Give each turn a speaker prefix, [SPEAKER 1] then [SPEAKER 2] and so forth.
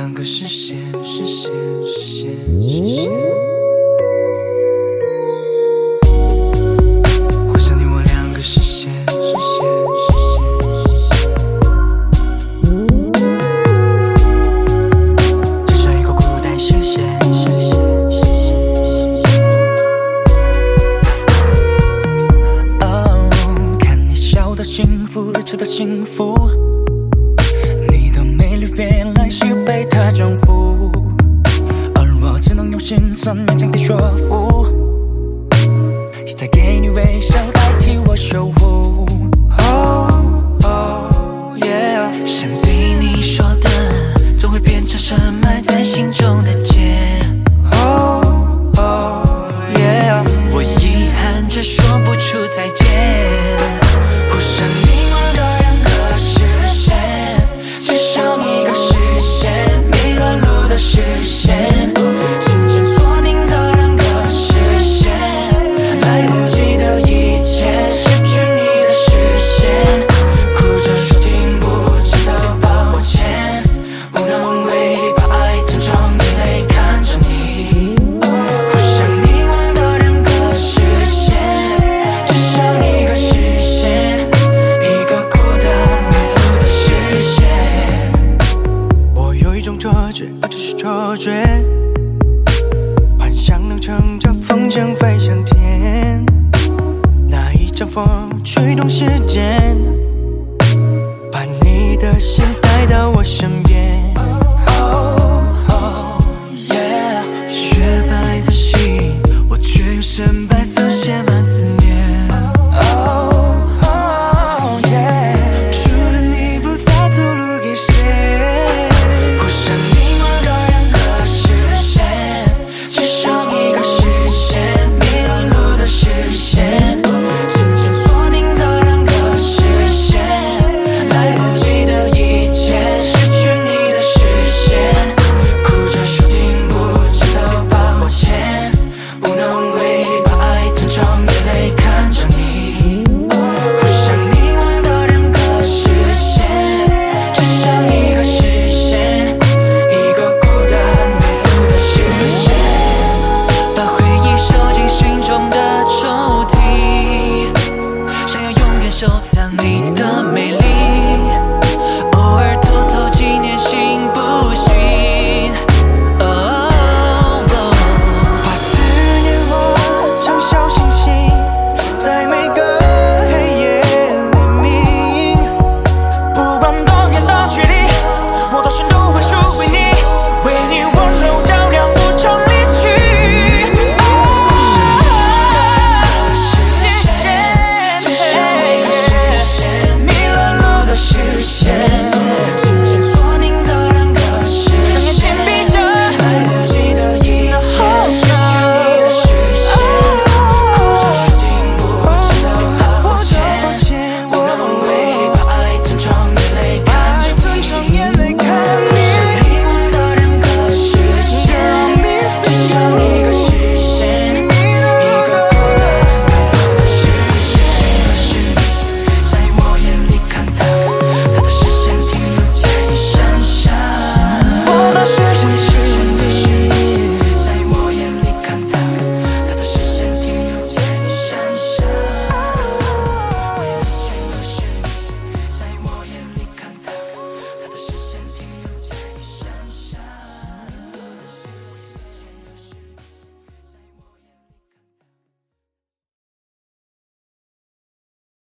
[SPEAKER 1] 两个实现，实现，实现，实现。我想你我两个实现，实现，实现。只剩一个孤单实现，实现，实现，实现。哦，看你笑到幸福，吃到幸福。原来是被他征服，而我只能用心酸勉强地说服。现在给你微笑代替我守护。想对你说的，总会变成深埋在心中的结。我遗憾着说不出再见。互相凝望的两个视线，只剩一个视线，迷了路的视线，时间锁定的两个视线，来不及的一切，失去你的视线，哭着说听不见的抱歉，无能为力把爱吞成眼泪看着你。互相凝望的两个视线，只剩一个视线，一个孤单迷路的视线。我有一种错觉，只是错觉，幻想能乘着风筝飞向天，那一阵风驱动时间，把你的心带到我身边。